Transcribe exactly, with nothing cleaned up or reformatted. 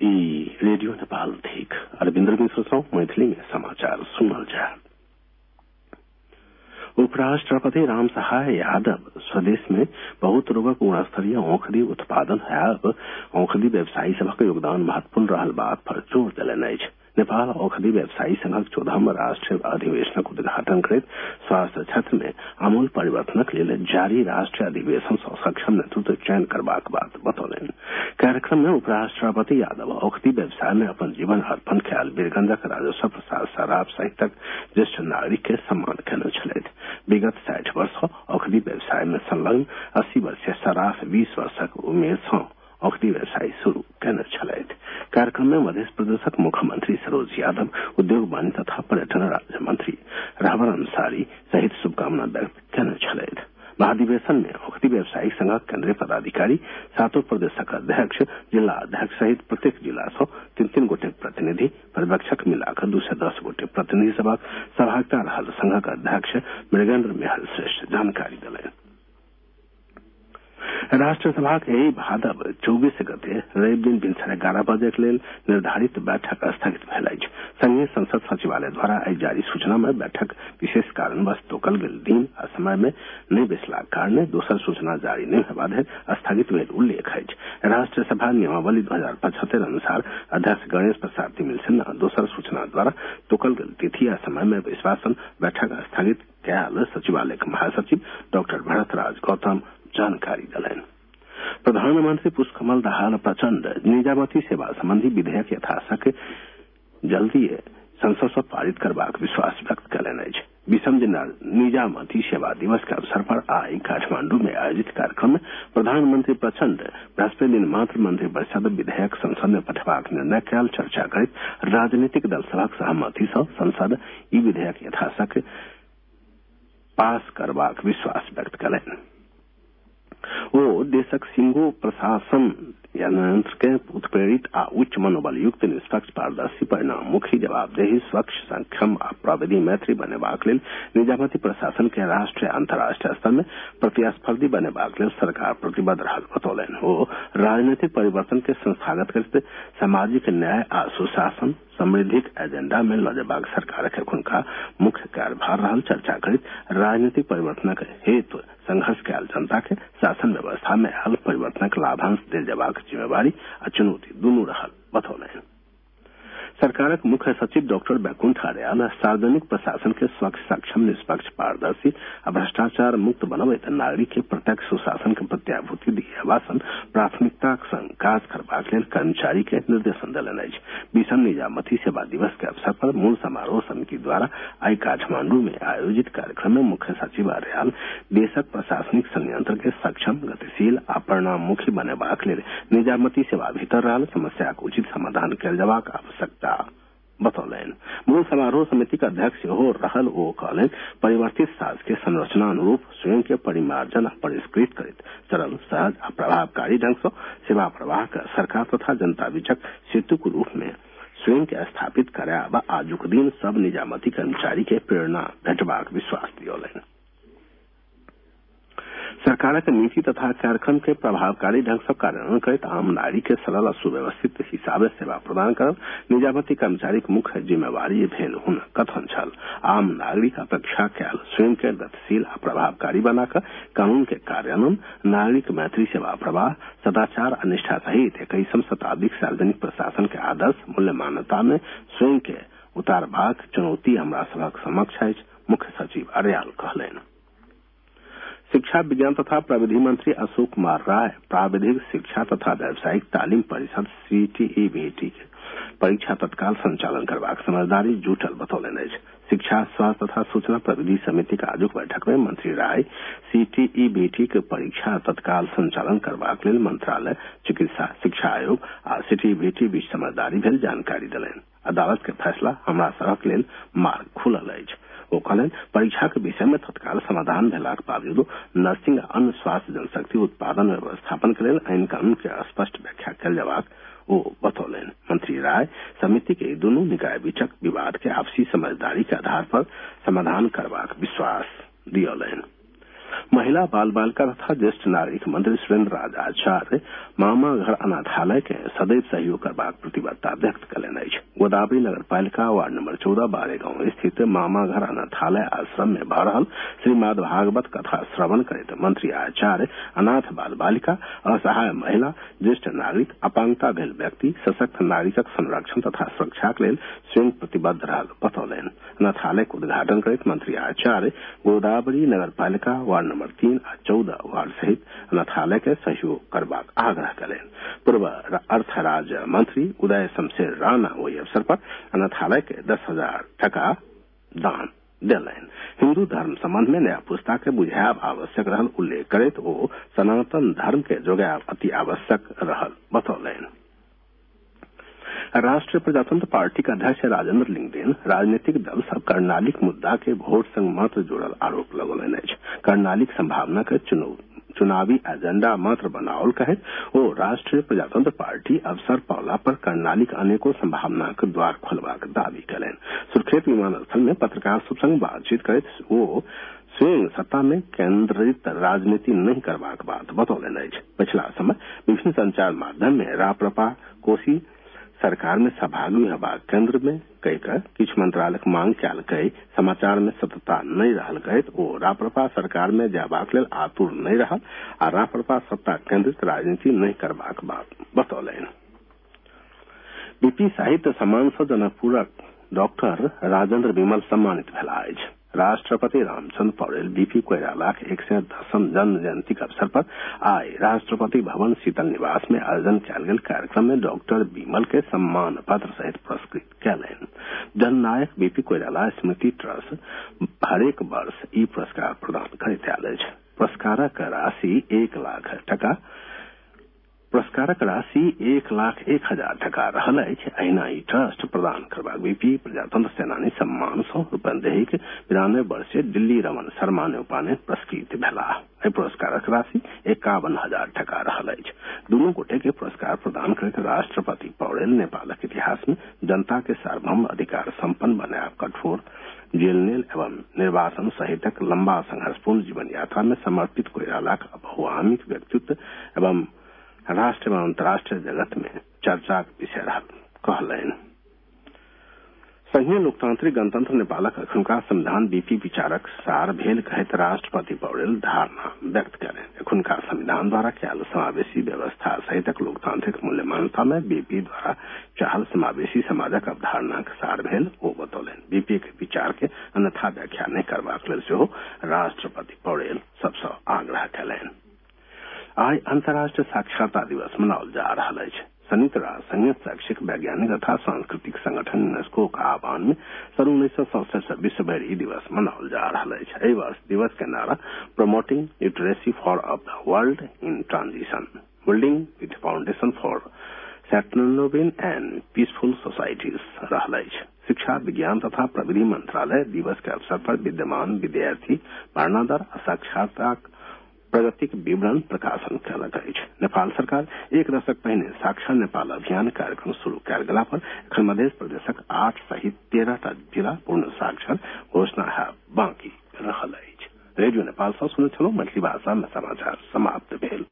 ई रेडियो नेपाल थिक अरविंदर मिश्र मैथिली में समाचार सुनल जाए। उपराष्ट्रपति राम सहाय यादव स्वदेश में बहुत रोगक गुणस्तरीय औषधि उत्पादन है औषधि व्यवसायी सबक योगदान महत्वपूर्ण रहल बात पर जोर दिलनि अछि। नेपाल औषधि व्यवसायी संघक चौदहम राष्ट्रीय अधिवेशनक उद्घाटन करैत स्वास्थ्य क्षेत्र में आमूल परिवर्तनक लेल जारी राष्ट्रीय अधिवेशन सँ सक्षम नेतृत्व चयन करबाक बात बतौलनि। कार्यक्रम में उपराष्ट्रपति यादव औषधि व्यवसाय में अपन जीवन अर्पण कयल वीरगंजक राजस्व प्रसाद सराफ सहितक ज्येष्ठ नागरिक के सम्मान कयने छलथि। विगत साठि वर्ष औषधि व्यवसाय में संलग्न अस्सी वर्षीय सराफ बीस वर्षक उमेर सँ औषधि व्यवसाय शुरू कयने छलथि। कार्यक्रम में मध्य प्रदेशक मुख्यमंत्री सरोज यादव, उद्योग वाणिज्य तथा पर्यटन राज्य मंत्री रहबर अंसारी सहित शुभकामना व्यक्त कयने छलथि। महाधिवेशन में औषधि व्यवसायिक संघक केंद्रीय पदाधिकारी, सातों प्रदेशक अध्यक्ष, जिला अध्यक्ष सहित प्रत्येक जिला से तीन तीन गोटे प्रतिनिधि पर्यवेक्षक मिलाकर दू सौ दस गोटे प्रतिनिधि सभक सहभागिता रहल संघक अध्यक्ष मृगेंद्र मेहर श्रेष्ठ जानकारी दिलनि। राष्ट्रसभा के एहि भादव चौबीस गते रवि दिन भिनसर ग्यारह बजे के लेल निर्धारित बैठक स्थगित भेल अछि। संघीय संसद सचिवालय द्वारा आई जारी सूचना में बैठक विशेष कारणवश तोकल गेल दिन आ समय में नहि बैसलाक कारणे दोसर सूचना जारी नहि हेबा धरि स्थगित भेल उल्लेख अछि। राष्ट्रसभा नियमावली दू हजार पचहत्तर अनुसार अध्यक्ष गणेश प्रसाद तिमिल सिन्हा दोसर सूचना द्वारा तोकल गेल तिथि आ समय में बैसबासन बैठक स्थगित कयल सचिवालय के महासचिव डॉक्टर भरतराज गौतम जानकारी दिलनि। प्रधानमंत्री पुष्पकमल दाहाल प्रचंड निजामती सेवा संबंधी विधेयक यथाशक्य जल्दी संसद से पारित करबाक विश्वास व्यक्त कयलनि अछि। विश्व निजामती सेवा दिवस के अवसर पर आई काठमांडू में आयोजित कार्यक्रम में प्रधानमंत्री प्रचंड बृहस्पति दिन मात्र मंत्रिपरिषद विधेयक संसद में पठेबाक निर्णय कयल चर्चा करैत राजनीतिक दल सभक सहमति सँ संसद ई विधेयक यथाशक्य पास करबाक विश्वास व्यक्त कयलनि। ओ देशक सिंगो प्रशासन यंत्र के उत्प्रेरित आ उच्च मनोबल युक्त निष्पक्ष पारदर्शी परिणाममुखी जवाबदेही स्वच्छ सक्षम आ प्रविधि मैत्री बनेबाक लेल निजामती प्रशासन के राष्ट्रीय अंतर्राष्ट्रीय स्तर में प्रतिस्पर्धी बनेबाक लेल सरकार प्रतिबद्ध रहल बतौलनि। ओ राजनीतिक परिवर्तन के संस्थागत करते सामाजिक न्याय आ सुशासन समृद्धिक एजेंडा में ल जेबाक सरकार के एखुनका मुख्य कार्यभार रहल चर्चा करैत राजनीतिक परिवर्तनक हेतु संघर्ष कयल जनता के शासन व्यवस्था में आयल परिवर्तनक लाभांश देल जेबाक जिम्मेवारी आ चुनौती दुनू रहल बतौलनि। सरकारक मुख्य सचिव डॉक्टर बैकुंठ आर्याल सार्वजनिक प्रशासन के स्वच्छ सक्षम निष्पक्ष पारदर्शी आ भ्रष्टाचार मुक्त बनबैत नागरिक के प्रत्यक्ष सुशासन के प्रत्याभूति दिएबासन प्राथमिकता संग काज करबाक लेल कर्मचारी के निर्देशन देलनि अछि। विश्व निजामती सेवा दिवस के अवसर पर मूल समारोह समिति द्वारा आई काठमांडू में आयोजित कार्यक्रम में मुख्य सचिव आर्याल देशक प्रशासनिक संयंत्र के सक्षम, गतिशील आ परिणाममुखी बनेबाक लेल निजामती सेवा भीतर रहल समस्याक उचित समाधान कयल जेबाक आवश्यकता बतौलनि। मूल समारोह समिति का अध्यक्ष हो रहल ओ कहलनि परिवर्तित साज के संरचना अनुरूप स्वयं के परिमार्जन आ परिष्कृत करित सरल, सहज आ प्रभावकारी ढंग से सेवा प्रवाह का सरकार तथा जनता बीचक सेतु के रूप में स्वयं के स्थापित करायब आजुक दिन सब निजामती कर्मचारी के प्रेरणा भेटबाक विश्वास दियौलनि। सरकारक नीति तथा कार्यक्रम के प्रभावकारी ढंग से कार्यान्वयन करैत आम नागरिक के सरल आ सुव्यवस्थित हिसाबे सेवा प्रदान करब निजामती कर्मचारी के मुख्य जिम्मेवारी भेल हुनक कथन छल। आम नागरिक अपेक्षा कयल स्वयं के गतिशील आ प्रभावकारी बनाकर कानून के कार्यान्वयन, नागरिक मैत्री सेवा प्रवाह, सदाचार आ निष्ठा सहित इक्कीसवीं शताब्दी सार्वजनिक प्रशासन के आदर्श मूल्य मान्यता में स्वयं के उतारबाक चुनौती हमरा सभक समक्ष अछि, मुख्य सचिव आर्याल कहलनि। शिक्षा विज्ञान तथा प्रविधि मंत्री अशोक कुमार राय प्राविधिक शिक्षा तथा व्यावसायिक तालीम परिषद सीटीईबीटी के परीक्षा तत्काल संचालन करबाक समझदारी जुटल बतौलनि अछि। शिक्षा, स्वास्थ्य तथा सूचना प्रविधि समिति का आजुक बैठक में मंत्री राय सीटीईबीटी के परीक्षा तत्काल संचालन करबाक लेल मंत्रालय, चिकित्सा शिक्षा आयोग आ सीटीईबीटी बीच समझदारी भेल जानकारी देलनि। अदालत के फैसला हमरा सभक लेल मार्ग खुलल अछि। ओ कहलनि परीक्षा के विषय में तत्काल समाधान भेलाक बावजूद नर्सिंग आ अन्य स्वास्थ्य जनशक्ति उत्पादन व्यवस्थापन के लेल आईन कानून के स्पष्ट व्याख्या कयल जेबाक ओ बतौलनि। मंत्री राय समिति के दुनू निकाय बीचक विवाद के आपसी समझदारी के आधार पर समाधान करबाक विश्वास दियौलनि। महिला बाल बालिका तथा ज्येष्ठ नागरिक मंत्री सुरेन्द्र राज आचार्य मामा घर अनाथालय के सदैव सहयोग करबाक प्रतिबद्धता व्यक्त कयलनि अछि। गोदावरी नगर पालिका वार्ड नंबर चौदह बारेगांव स्थित मामा घर अनाथालय आश्रम में भऽ रहल श्रीमद् भागवत कथा श्रवण करैत मंत्री आचार्य अनाथ बाल बालिका, असहाय महिला, ज्येष्ठ नागरिक, अपांगता भेल व्यक्ति, सशक्त नागरिकक संरक्षण तथा सुरक्षाक लेल स्वयं प्रतिबद्ध रहल बतौलनि। अनाथालय के उद्घाटन करैत मंत्री आचार्य गोदावरी नगर पालिका वार्ड नंबर तीन आ चौदह वार्ड सहित अनाथालय के सहयोग करबाक आग्रह कयलनि। पूर्व अर्थ राज्य मंत्री उदय शमशेर राणा ओहि अवसर पर अनाथालय के दस हजार टका दान देलनि। हिन्दू धर्म संबंध में नया पुस्ता के बुझायब आवश्यक रहल उल्लेख करैत ओ सनातन धर्म के जोगायब अति आवश्यक रहल बतौलनि। राष्ट्रीय प्रजातंत्र पार्टी के अध्यक्ष राजेंद्र लिंगदेन राजनीतिक दल सब कर्णालीक मुद्दा के वोट संग मात्र जोड़ल आरोप लगौलनि अछि। कर्णालीक संभावना के चुनावी एजेंडा मात्र बनाओल कहैत ओ राष्ट्रीय प्रजातंत्र पार्टी अवसर पावला पर कर्णालीक अनेको संभावना के द्वार खोलबाक दावी कयलनि। सुर्खेत विमानस्थल में पत्रकार सब संग बातचीत करैत ओ स्वयं सत्ता में केंद्रित राजनीति नहीं करबाक बात बतौलनि अछि। पिछला समय विभिन्न संचार माध्यम में राप्रपा कोसी सरकार में सहभागी हेबाक केंद्र में कई किछ मंत्रालय मांग कयल कई समाचार में सत्यता नहीं रहल कहैत ओ राप्रपा सरकार में जयबाक लेल आतुर नहीं रहल आ राप्रपा सत्ता केंद्रित राजनीति नहीं करबाक बात बतौलनि। बीपी साहित्य सम्मान सँ जनकपुरक डॉक्टर राजेंद्र विमल सम्मानित भेलाह अछि। राष्ट्रपति रामचंद्र पौडेल बीपी कोइरालाक एक सय दसम जन्म जयंती के अवसर पर आइ राष्ट्रपति भवन शीतल निवास में आयोजन कयल गेल कार्यक्रम में डॉक्टर विमल के सम्मान पत्र सहित पुरस्कृत कयलनि। जननायक बीपी कोइराला स्मृति ट्रस्ट हरेक वर्ष ई पुरस्कार प्रदान करैत आयल अछि। पुरस्कारक राशि एक लाख टका पुरस्कारक राशि एक लाख एक हजार टका रहल अछि। अहिना ई ट्रस्ट प्रदान करबाक बीपी प्रजातंत्र सेनानी सम्मान सँ रूपन्देहीक बिरानवे वर्षीय दिल्ली रमन शर्मा न्यौपाने पुरस्कृत भेलाह। एहि पुरस्कारक राशि एकावन हजार टका रहल अछि। दुनू गोटे के पुरस्कार प्रदान करैत राष्ट्रपति पौडेल नेपालक इतिहास में जनता के सार्वभौम अधिकार संपन्न बनायब कठोर जेलनेल एवं निर्वासन सहितक लंबा संघर्षपूर्ण जीवन यात्रा में समर्पित कोइरालाक बहुआत्मिक व्यक्तित्व एवं राष्ट्र एवं अंतर्राष्ट्रीय जगत में चर्चा विषय रहल कहलनि। संघीय लोकतांत्रिक गणतंत्र नेपालक एखुनका संविधान बीपी विचारक सार भेल कहैत राष्ट्रपति पौडेल धारणा व्यक्त कयलनि। एखुनका संविधान द्वारा कयल समावेशी व्यवस्था सहितक लोकतांत्रिक मूल्य मान्यता में बीपी द्वारा चाहल समावेशी समाजक अवधारणाक सार भेल ओ बतौलनि। बीपी के विचार के अन्यथा व्याख्या नहीं करबाक लेल सेहो राष्ट्रपति पौडेल सबसँ आग्रह कयलनि। आइ अंतर्राष्ट्रीय साक्षरता दिवस मनाओल जा रहा है। संयुक्त राष्ट्र संघ शैक्षिक वैज्ञानिक तथा सांस्कृतिक संगठन यूनेस्को का आह्वान में सन उन्नीस सौ सड़सठ विश्व भर ई दिवस मनाओल जा रहा है। एहि वर्ष दिवस के नारा promoting literacy for a world in transition, building with foundation for sustainable and peaceful societies रहा है। शिक्षा विज्ञान तथा प्रविधि मंत्रालय दिवस के अवसर पर विद्यमान विद्यार्थी पढ़ना दर साक्षरता प्रगतिक विवरण प्रकाशन कयलक अछि। नेपाल सरकार एक दशक पहिने साक्षर नेपाल अभियान कार्यक्रम शुरू कयल गेला पर एखन मध्य प्रदेशक आठ सहित तेरह टा जिला पूर्ण साक्षर घोषणा है बाकी रहल अछि। रेडियो नेपाल सँ सुनैत छलहुँ मैथिली भाषा में समाचार समाप्त भेल।